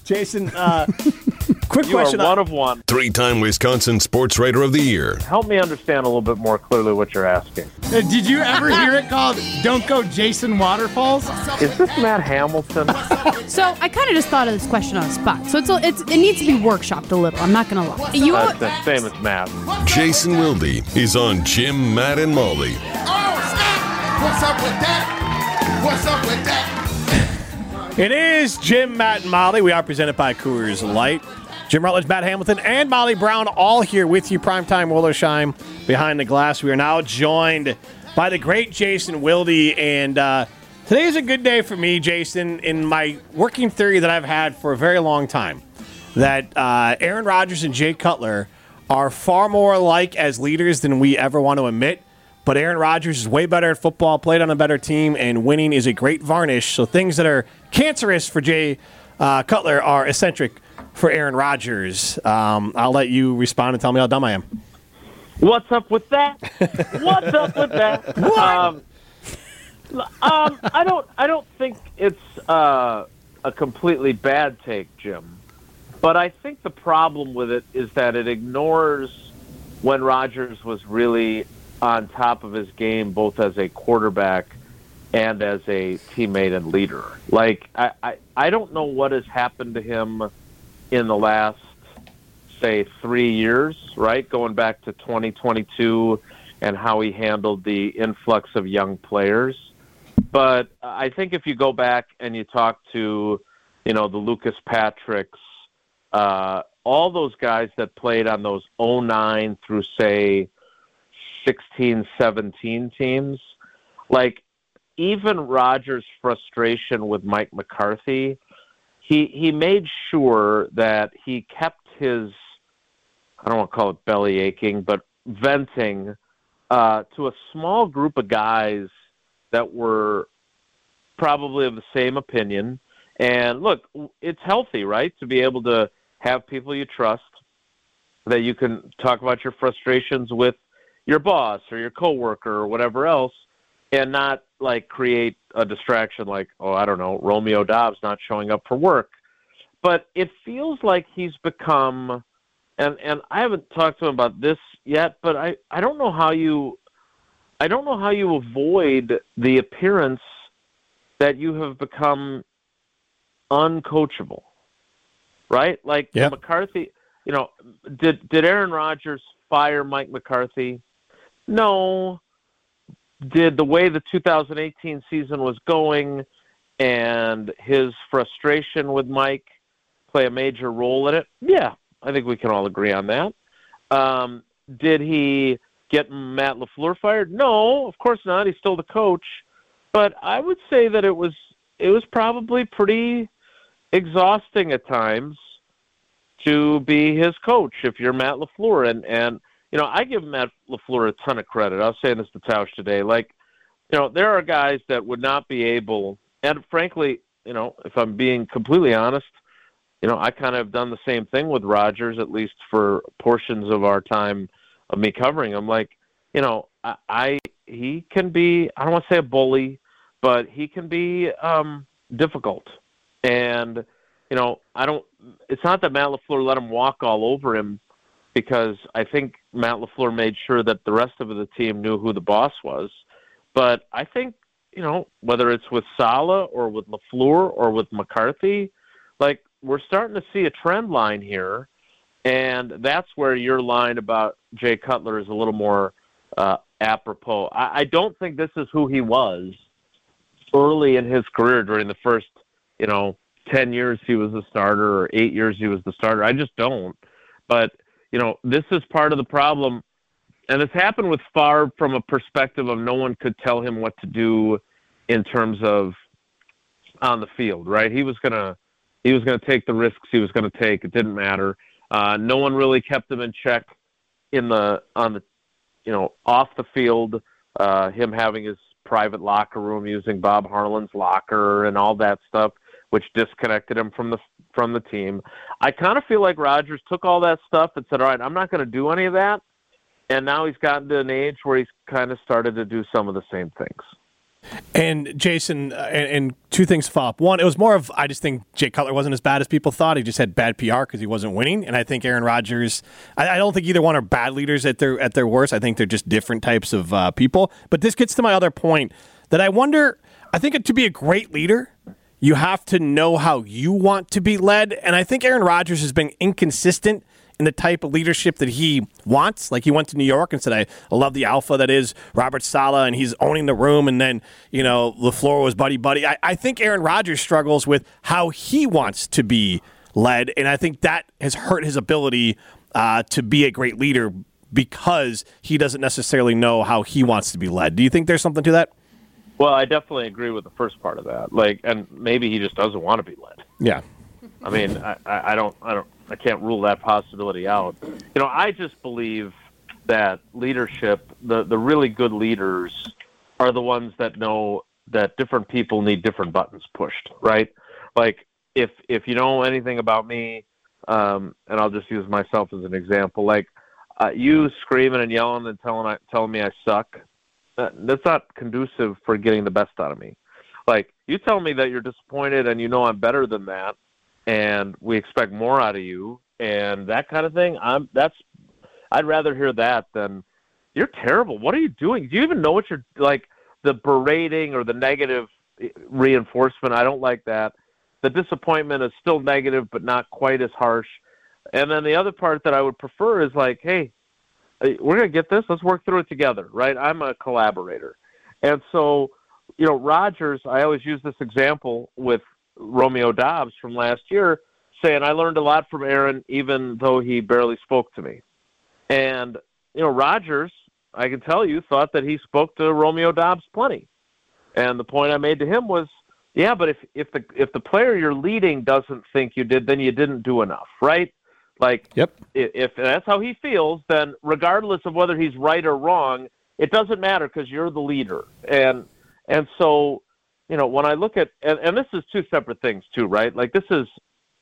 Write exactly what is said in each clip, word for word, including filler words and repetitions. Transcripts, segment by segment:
Jason, uh, quick you question. You are one of one. Three-time Wisconsin Sports Writer of the Year. Help me understand a little bit more clearly what you're asking. Uh, did you ever hear it called Don't Go Jason Waterfalls? Is this Matt Hamilton? So I kind of just thought of this question on the spot. So it's, a, it's it needs to be workshopped a little. I'm not going to lie. You That's the same as Matt. Jason Wilde is on Jim, Matt, and Molly. Oh, snap! What's up with that? What's up with that? It is Jim, Matt, and Molly. We are presented by Coors Light. Jim Rutledge, Matt Hamilton, and Molly Brown all here with you. Primetime Wildersheim behind the glass. We are now joined by the great Jason Wilde. And uh, today is a good day for me, Jason, in my working theory that I've had for a very long time. That uh, Aaron Rodgers and Jay Cutler are far more alike as leaders than we ever want to admit. But Aaron Rodgers is way better at football, played on a better team, and winning is a great varnish. So things that are cancerous for Jay uh, Cutler are eccentric for Aaron Rodgers. Um, I'll let you respond and tell me how dumb I am. What's up with that? What's up with that? Um, um, I don't. I don't think it's uh, a completely bad take, Jim. But I think the problem with it is that it ignores when Rodgers was really on top of his game, both as a quarterback and as a teammate and leader. Like, I, I, I don't know what has happened to him in the last, say, three years, right? Going back to twenty twenty-two and how he handled the influx of young players. But I think if you go back and you talk to, you know, the Lucas Patricks, uh, all those guys that played on those oh nine through, say, sixteen, seventeen teams, like even Rodgers' frustration with Mike McCarthy, he he made sure that he kept his, I don't want to call it belly aching, but venting uh, to a small group of guys that were probably of the same opinion. And look, it's healthy, right, to be able to have people you trust, that you can talk about your frustrations with your boss or your coworker or whatever else, and not like create a distraction like, oh, I don't know, Romeo Dobbs not showing up for work. But it feels like he's become, and, and I haven't talked to him about this yet, but I, I don't know how you, I don't know how you avoid the appearance that you have become uncoachable, right? Like yep. McCarthy, you know, did, did Aaron Rodgers fire Mike McCarthy? No. Did the way the two thousand eighteen season was going and his frustration with Mike play a major role in it? Yeah, I think we can all agree on that. Um, did he get Matt LaFleur fired? No, of course not. He's still the coach. But I would say that it was it was probably pretty exhausting at times to be his coach if you're Matt LaFleur. And, and you know, I give Matt LaFleur a ton of credit. I was saying this to Tausch today. Like, you know, there are guys that would not be able, and frankly, you know, if I'm being completely honest, you know, I kind of have done the same thing with Rodgers, at least for portions of our time of me covering him. Like, you know, I, I he can be, I don't want to say a bully, but he can be um, difficult. And, you know, I don't, it's not that Matt LaFleur let him walk all over him, because I think Matt LaFleur made sure that the rest of the team knew who the boss was. But I think, you know, whether it's with Saleh or with LaFleur or with McCarthy, like, we're starting to see a trend line here. And that's where your line about Jay Cutler is a little more uh, apropos. I, I don't think this is who he was early in his career during the first, you know, ten years he was the starter or eight years he was the starter. I just don't. But, you know, this is part of the problem. And it's happened with Favre from a perspective of no one could tell him what to do in terms of on the field, right? He was going to he was going to take the risks he was going to take. It didn't matter. Uh, no one really kept him in check in the on the, you know, off the field, uh, him having his private locker room using Bob Harlan's locker and all that stuff, which disconnected him from the from the team. I kind of feel like Rodgers took all that stuff and said, all right, I'm not going to do any of that. And now he's gotten to an age where he's kind of started to do some of the same things. And Jason, uh, and, and two things to follow up. One, it was more of, I just think Jay Cutler wasn't as bad as people thought. He just had bad P R because he wasn't winning. And I think Aaron Rodgers, I, I don't think either one are bad leaders at their at their worst. I think they're just different types of uh, people. But this gets to my other point that I wonder, I think to be a great leader, you have to know how you want to be led. And I think Aaron Rodgers has been inconsistent in the type of leadership that he wants. Like he went to New York and said, I, I love the alpha that is Robert Saleh, and he's owning the room. And then, you know, LaFleur was buddy-buddy. I, I think Aaron Rodgers struggles with how he wants to be led, and I think that has hurt his ability uh, to be a great leader because he doesn't necessarily know how he wants to be led. Do you think there's something to that? Well, I definitely agree with the first part of that. Like, and maybe he just doesn't want to be led. Yeah. I mean, I, I don't, I don't, I can't rule that possibility out. You know, I just believe that leadership, the the really good leaders, are the ones that know that different people need different buttons pushed, right? Like, if if you know anything about me, um, and I'll just use myself as an example, like uh, you screaming and yelling and telling telling me I suck, that, that's not conducive for getting the best out of me. Like, you tell me that you're disappointed and you know I'm better than that, and we expect more out of you and that kind of thing, I'm that's I'd rather hear that than you're terrible. What are you doing? Do you even know what you're like? The berating or the negative reinforcement, I don't like that. The disappointment is still negative but not quite as harsh. And then the other part that I would prefer is like, hey, we're going to get this. Let's work through it together, right? I'm a collaborator. And so, you know, Rodgers, I always use this example with Romeo Dobbs from last year, saying I learned a lot from Aaron even though he barely spoke to me. And, you know, Rodgers, I can tell you, thought that he spoke to Romeo Dobbs plenty. And the point I made to him was, yeah, but if, if the if the player you're leading doesn't think you did, then you didn't do enough, right? Like, yep. if, if that's how he feels, then regardless of whether he's right or wrong, it doesn't matter because you're the leader. And and so, you know, when I look at, and, and this is two separate things too, right? Like this is,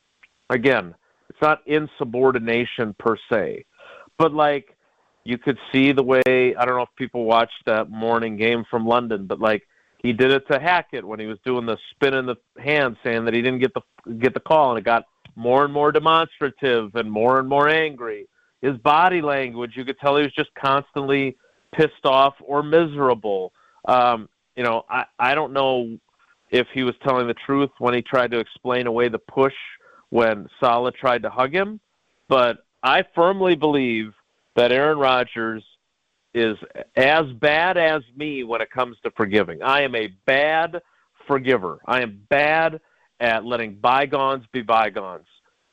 again, it's not insubordination per se, but like you could see the way, I don't know if people watched that morning game from London, but like he did it to Hackett when he was doing the spin in the hand saying that he didn't get the, get the call, and it got more and more demonstrative and more and more angry. His body language, you could tell he was just constantly pissed off or miserable. Um, You know, I, I don't know if he was telling the truth when he tried to explain away the push when Saleh tried to hug him, but I firmly believe that Aaron Rodgers is as bad as me when it comes to forgiving. I am a bad forgiver. I am bad at letting bygones be bygones.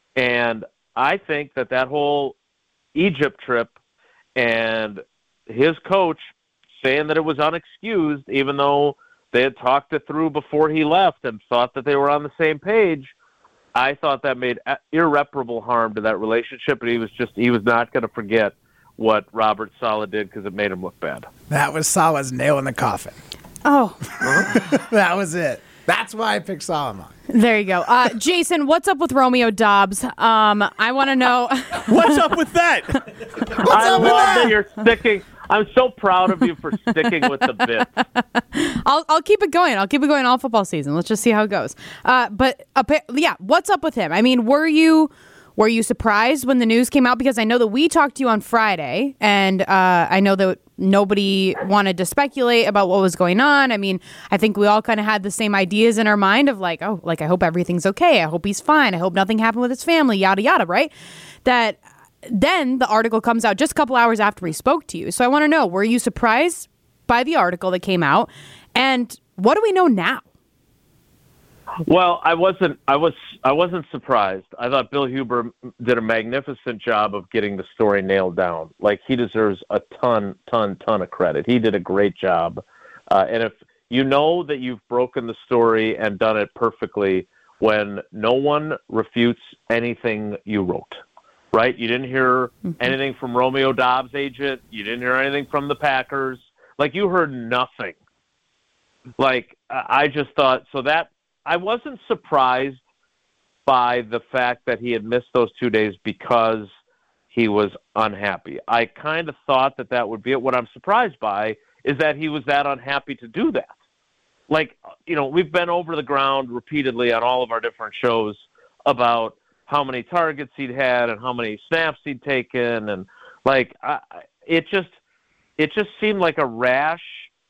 And I think that that whole Egypt trip and his coach saying that it was unexcused, even though they had talked it through before he left and thought that they were on the same page, I thought that made irreparable harm to that relationship, and he was just he was not going to forget what Robert Saleh did because it made him look bad. That was Saleh's nail in the coffin. Oh. That was it. That's why I picked Saleh. There you go. Uh, Jason, what's up with Romeo Dobbs? Um, I want to know. What's up with that? What's I up love with that? that you're sticking. I'm so proud of you for sticking with the bit. I'll I'll keep it going. I'll keep it going all football season. Let's just see how it goes. Uh, but uh, yeah, what's up with him? I mean, were you were you surprised when the news came out? Because I know that we talked to you on Friday, and uh, I know that nobody wanted to speculate about what was going on. I mean, I think we all kind of had the same ideas in our mind of like, oh, like I hope everything's okay. I hope he's fine. I hope nothing happened with his family. Yada yada. Right? That. Then the article comes out just a couple hours after we spoke to you. So I want to know, were you surprised by the article that came out? And what do we know now? Well, I wasn't. I was. I wasn't surprised. I thought Bill Huber did a magnificent job of getting the story nailed down. Like, he deserves a ton, ton, ton of credit. He did a great job. Uh, and if you know that you've broken the story and done it perfectly, when no one refutes anything you wrote. Right? You didn't hear mm-hmm. anything from Romeo Dobbs' agent. You didn't hear anything from the Packers. Like, you heard nothing. Like, I just thought, so that, I wasn't surprised by the fact that he had missed those two days because he was unhappy. I kind of thought that that would be it. What I'm surprised by is that he was that unhappy to do that. like, you know, we've been over the ground repeatedly on all of our different shows about how many targets he'd had and how many snaps he'd taken. And like, I, it just, it just seemed like a rash,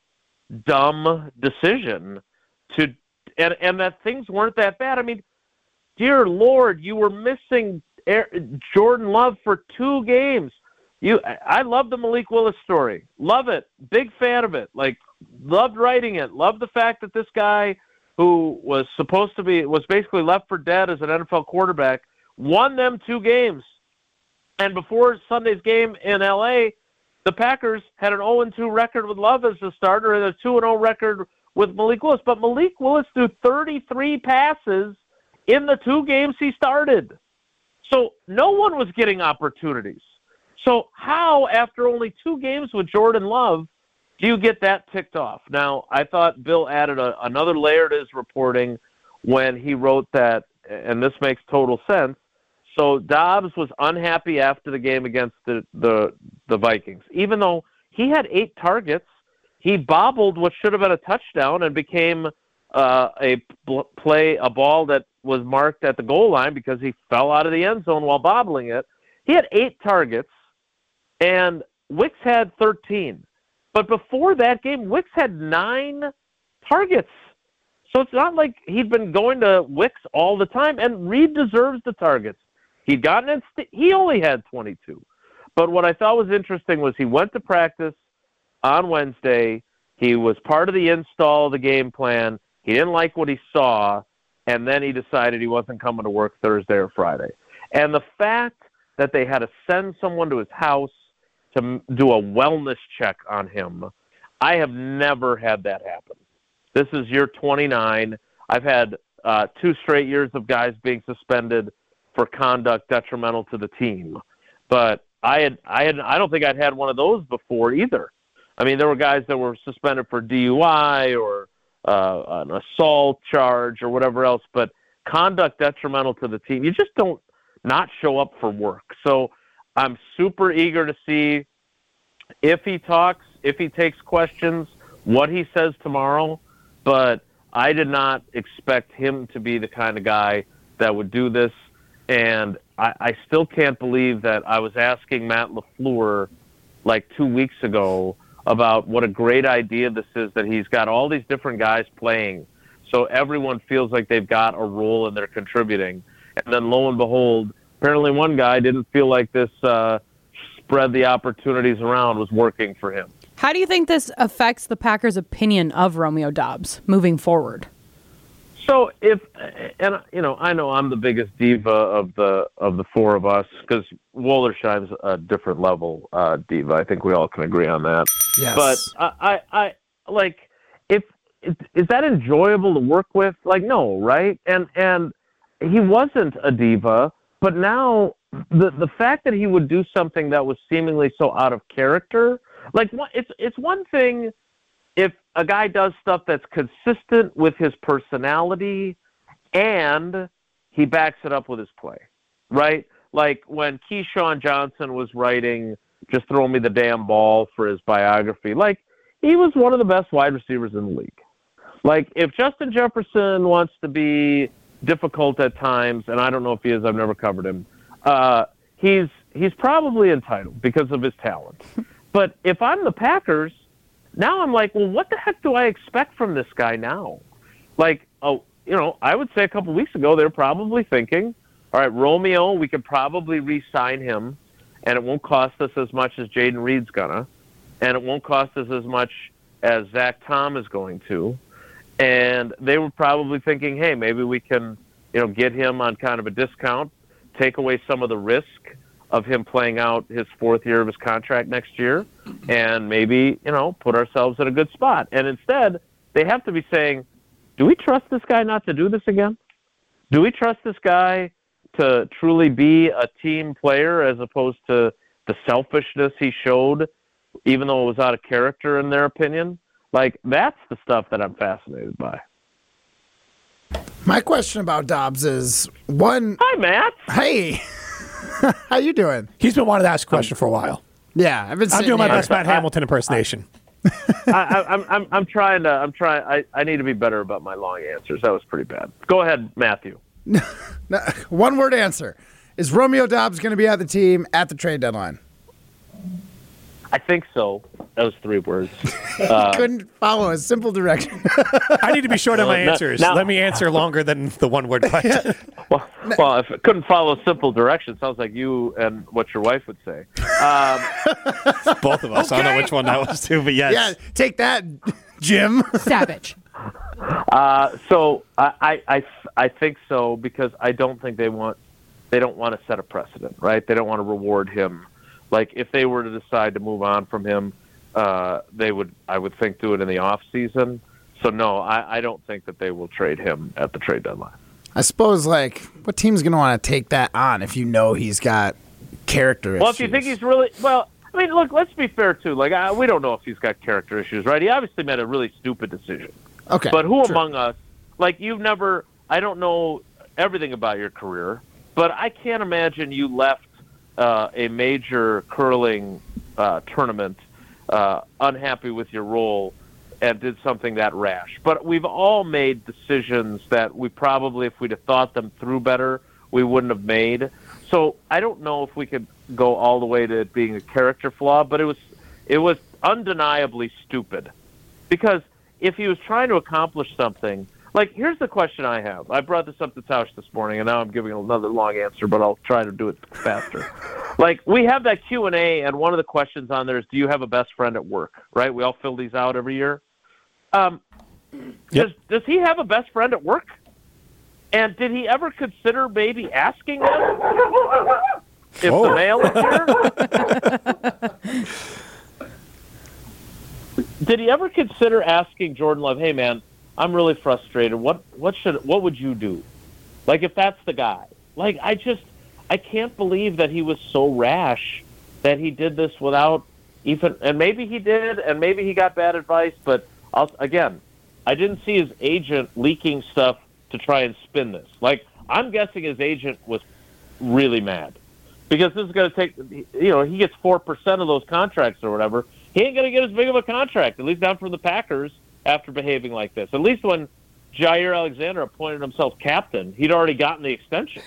dumb decision to, and, and that things weren't that bad. I mean, dear Lord, you were missing Jordan Love for two games. You, I love the Malik Willis story. Love it. Big fan of it. Like, loved writing it. Loved the fact that this guy who was supposed to be, was basically left for dead as an N F L quarterback, won them two games. And before Sunday's game in L A, the Packers had an oh and two record with Love as the starter and a two and oh record with Malik Willis. But Malik Willis threw thirty-three passes in the two games he started. So no one was getting opportunities. So how, after only two games with Jordan Love, do you get that ticked off? Now, I thought Bill added a, another layer to his reporting when he wrote that, and this makes total sense. So Dobbs was unhappy after the game against the, the, the Vikings. Even though he had eight targets, he bobbled what should have been a touchdown and became uh, a bl- play, a ball that was marked at the goal line because he fell out of the end zone while bobbling it. He had eight targets. And Wicks had thirteen. But before that game, Wicks had nine targets. So it's not like he'd been going to Wicks all the time. And Reed deserves the targets. He'd gotten in, st- he only had twenty-two. But what I thought was interesting was he went to practice on Wednesday. He was part of the install of the game plan. He didn't like what he saw. And then he decided he wasn't coming to work Thursday or Friday. And the fact that they had to send someone to his house to do a wellness check on him. I have never had that happen. This is year twenty-nine. I've had uh, two straight years of guys being suspended for conduct detrimental to the team. But I had, I had, I don't think I'd had one of those before either. I mean, there were guys that were suspended for D U I or uh, an assault charge or whatever else, but conduct detrimental to the team, you just don't not show up for work. So I'm super eager to see if he talks, if he takes questions, what he says tomorrow. But I did not expect him to be the kind of guy that would do this. And I, I still can't believe that I was asking Matt LaFleur like two weeks ago about what a great idea this is, that he's got all these different guys playing. So everyone feels like they've got a role and they're contributing. And then lo and behold, apparently one guy didn't feel like this uh, spread the opportunities around was working for him. How do you think this affects the Packers' opinion of Romeo Doubs moving forward? So if, and you know, I know I'm the biggest diva of the of the four of us because Wollersheim's a different level uh, diva. I think we all can agree on that. Yes. But I, I, I like, if is that enjoyable to work with? Like, no, right? And and he wasn't a diva. But now, the the fact that he would do something that was seemingly so out of character, like it's it's one thing if a guy does stuff that's consistent with his personality and he backs it up with his play, right? Like when Keyshawn Johnson was writing "Just Throw Me the Damn Ball" for his biography, like he was one of the best wide receivers in the league. Like if Justin Jefferson wants to be difficult at times, and I don't know if he is, I've never covered him, uh, he's he's probably entitled because of his talent. But if I'm the Packers, now I'm like, well, what the heck do I expect from this guy now? Like, oh, you know, I would say a couple weeks ago, they're probably thinking, all right, Romeo, we could probably re-sign him, and it won't cost us as much as Jaden Reed's gonna, and it won't cost us as much as Zach Tom is going to. And they were probably thinking, hey, maybe we can, you know, get him on kind of a discount, take away some of the risk of him playing out his fourth year of his contract next year, and maybe, you know, put ourselves in a good spot. And instead, they have to be saying, do we trust this guy not to do this again? Do we trust this guy to truly be a team player as opposed to the selfishness he showed, even though it was out of character in their opinion? Like, that's the stuff that I'm fascinated by. My question about Doubs is, one... Hi, Matt. Hey. How you doing? He's been wanting to ask a question for a while. Yeah, I've been I'm doing my here. best Matt Hamilton impersonation. I, I, I'm I'm I'm trying to I'm trying I, I need to be better about my long answers. That was pretty bad. Go ahead, Matthew. One word answer. Is Romeo Dobbs going to be at the team at the trade deadline? I think so. That was three words. Uh, Couldn't follow a simple direction. I need to be short on my Well, no- answers. now- Let me answer longer than the one word question. well, well, if it couldn't follow a simple direction, sounds like you and what your wife would say. Um, Both of us. I don't know which one that was too, but yes. Yeah, take that, Jim. Savage. uh, so I, I, I, I think so because I don't think they want they don't want to set a precedent, right? They don't want to reward him. Like if they were to decide to move on from him, uh, they would, I would think, do it in the off season. So no, I, I don't think that they will trade him at the trade deadline. I suppose, like, what team's going to want to take that on if you know he's got character issues? Well, if you think he's really well, I mean, look, let's be fair too. Like I, we don't know if he's got character issues, right? He obviously made a really stupid decision. Okay, But who sure. among us, like you've never, I don't know everything about your career, but I can't imagine you left uh, a major curling uh, tournament uh, unhappy with your role and did something that rash. But we've all made decisions that we probably, if we'd have thought them through better, we wouldn't have made. So I don't know if we could go all the way to it being a character flaw, but it was it was undeniably stupid. Because if he was trying to accomplish something, like here's the question I have. I brought this up to Tausch this morning, and now I'm giving another long answer, but I'll try to do it faster. Like we have that Q and A, and one of the questions on there is, do you have a best friend at work? Right? We all fill these out every year. Um, Yep. does does he have a best friend at work? And did he ever consider maybe asking them if Oh. the mail is here? Did he ever consider asking Jordan Love, "Hey man, I'm really frustrated. What what should what would you do?" Like if that's the guy. Like I just I can't believe that he was so rash that he did this without even, and maybe he did, and maybe he got bad advice, but I'll, again, I didn't see his agent leaking stuff to try and spin this. Like, I'm guessing his agent was really mad because this is going to take, you know, he gets four percent of those contracts or whatever. He ain't going to get as big of a contract, at least not from the Packers, after behaving like this. At least when Jair Alexander appointed himself captain, he'd already gotten the extension.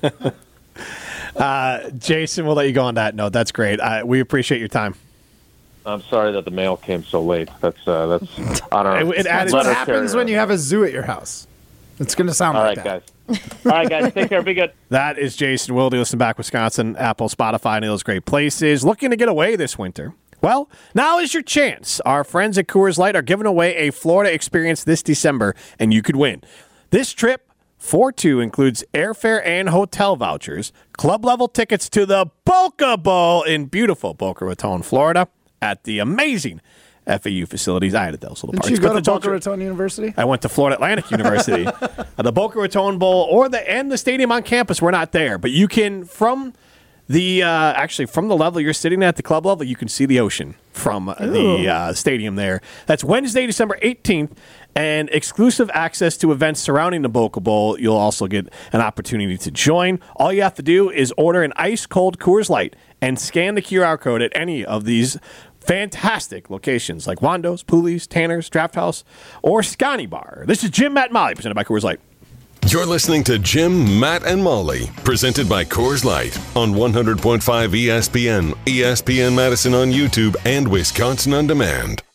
Uh, Jason, we'll let you go on that note. That's great. Uh, we appreciate your time. I'm sorry that the mail came so late. That's uh, that's on our It- it added- That's what letter happens carrier. when you have a zoo at your house. It's going to sound All like right, that. guys. All right, guys. Take care. Be good. That is Jason Wilde. Listen back, Wisconsin, Apple, Spotify, and those great places. Looking to get away this winter? Well, now is your chance. Our friends at Coors Light are giving away a Florida experience this December, and you could win. This trip for two includes airfare and hotel vouchers, club-level tickets to the Boca Bowl in beautiful Boca Raton, Florida, at the amazing F A U facilities. I had those little Didn't parts. you go but to the Boca voucher- Raton University? I went to Florida Atlantic University. uh, the Boca Raton Bowl or the and the stadium on campus, we're not there. But you can, from the, uh, actually, from the level you're sitting at, the club level, you can see the ocean from uh, the uh, stadium there. That's Wednesday, December eighteenth, and exclusive access to events surrounding the Boca Bowl. You'll also get an opportunity to join. All you have to do is order an ice-cold Coors Light and scan the Q R code at any of these fantastic locations like Wando's, Pooley's, Tanner's, Draft House, or Scotty Bar. This is Jim, Matt, and Molly, presented by Coors Light. You're listening to Jim, Matt, and Molly, presented by Coors Light on one hundred point five E S P N, E S P N Madison on YouTube, and Wisconsin On Demand.